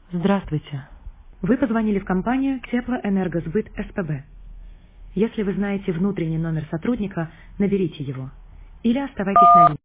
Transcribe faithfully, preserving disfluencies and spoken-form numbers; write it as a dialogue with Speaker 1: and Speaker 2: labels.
Speaker 1: Здравствуйте. Вы позвонили в компанию Теплоэнергосбыт СПБ. Если вы знаете внутренний номер сотрудника, наберите его. Или оставайтесь на линии.